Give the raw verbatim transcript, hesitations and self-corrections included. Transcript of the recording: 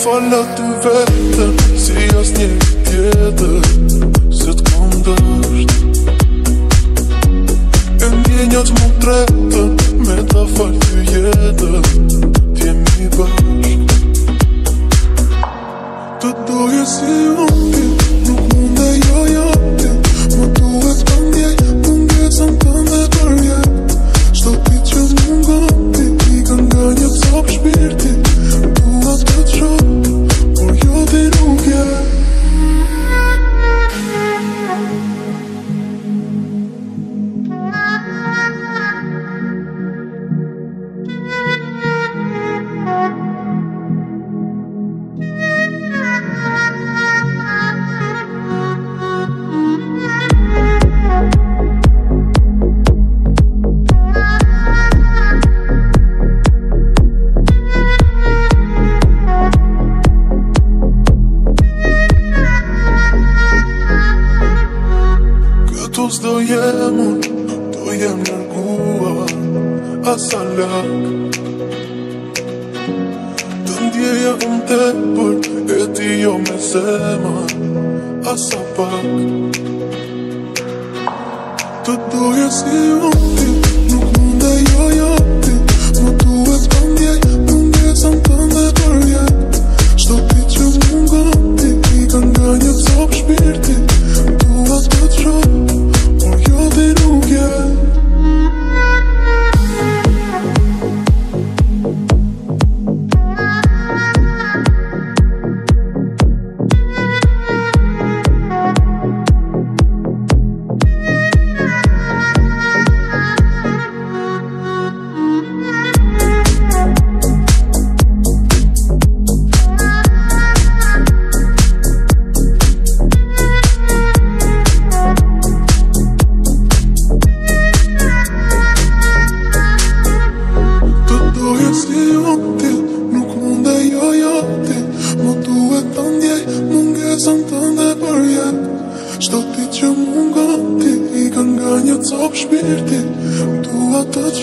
falla ty vetën, si as një tjetër, se t'kom dësht. E ndjenjat mu tretën, me ta fal ty jetën, t'jemi bashk. Të doje si unë ti, nuk munde jo jo ti, më duhet të ndjej, mungesën tënde për jet. Shto ti që mungon ti, i ka nga një cop shpirti, dua të të shoh, por jo ti nuk je. S'do jem unë, do jem nërguar asa lak. Të ndjeja unë tepër, e ti jo me zemër asa pak. Të doje si unë ti, nuk munde jo jo ti, më duhet të ndjej, mungesën tënde për jet. Shto ti që mungon ti, i ka nga një cop shpirti, dua të të shoh, por jo ti nuk je. Shto ti që mungon ti, i ka nga një cop shpirti, dua të